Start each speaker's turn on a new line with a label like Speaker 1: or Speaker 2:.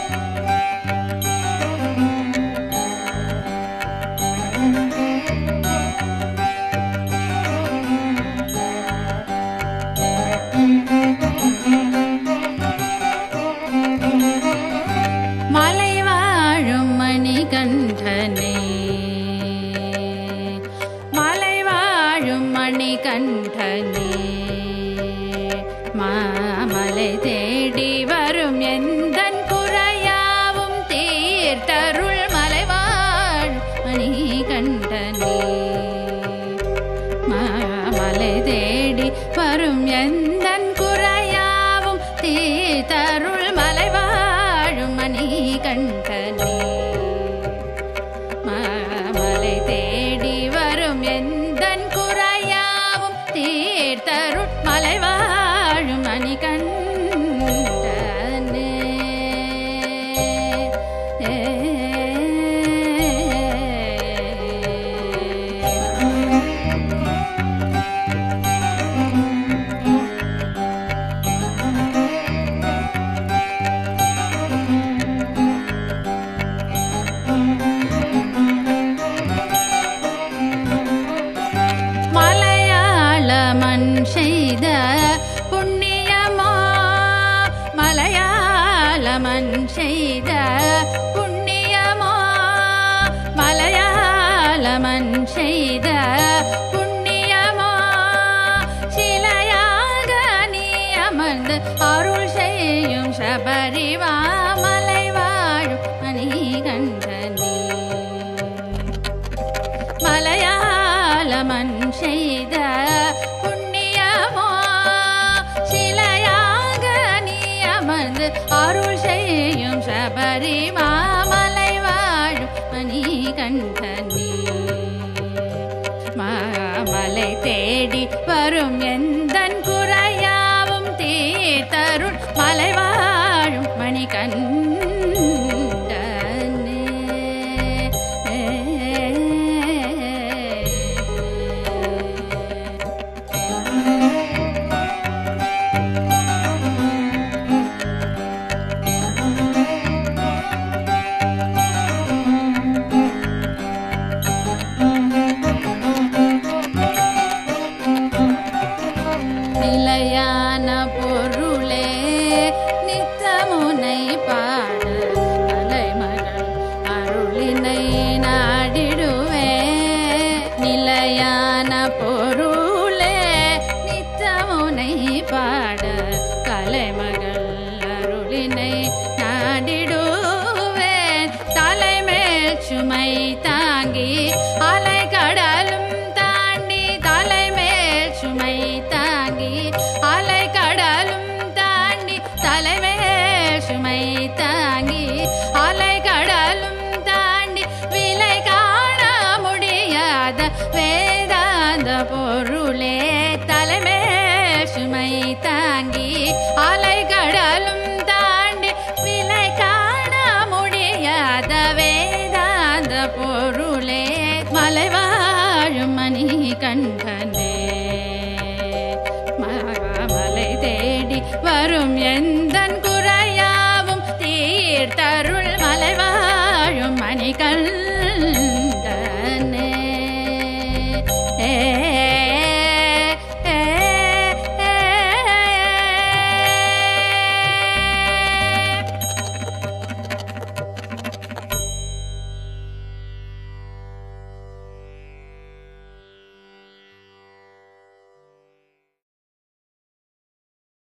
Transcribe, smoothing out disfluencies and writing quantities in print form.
Speaker 1: கண்டனே மாமலை தேடி வரும் எந்தன் குறையாவும் தீர்த்தருள் மலைவாழ் மணி கண்டனே மாமலை தேடி வரும் எந்தன் குறையாவும் தீர்த்தருள் மலைவாழ் மணி கண்டனே மாமலை தேடி வரும் எந்தன் குறையாவும் தீர்த்தருள் மலைவாழும் மணிகண்டனே மலையாளமன் செய்த புண்ணியமோ மலையாளமன் செய்த புண்ணியமோ மலையாளமன் செய்த புண்ணியமோ சிலையாக நீ அமர்ந்து அருள் செய்யும் சபரிவா மலை வாழும் மணிகண்டனே மலையாளமன் செய்த புண்ணியமோ சிலையாக நீ அமர்ந்து அருள் செய்யும் சபரி மாமலை வாழும் மணிகண்டனே மாமலை தேடி வரும் எந்தன் குறையாவும் தீர்த்தருள் மலை வாழும் மணிகண்டனே நிலையான பொருளே நித்தமுனை பாட கலைமகள் அருளினை நாடிடுவே நிலையான பொருளே நித்தமுனை பாட கலைமகள் அருளினை நாடிடுவே தலைமேல் சுமை தாங்கி அலை கடலும் தாண்டி தலைமேல் சுமை தாங்கி அலை கடலும் தாண்டி தலைமேல் சுமை தாங்கி அலை கடலும் தாண்டி விலை காண முடியாத வேதாந்த பொருளே தலைமேல் சுமை தாங்கி அலை கடலும் தாண்டி விலை காண முடியாத வேதாந்த பொருளே மலை வாழும் மணிகண்டனே மலை தேடி வரும் எந்தன்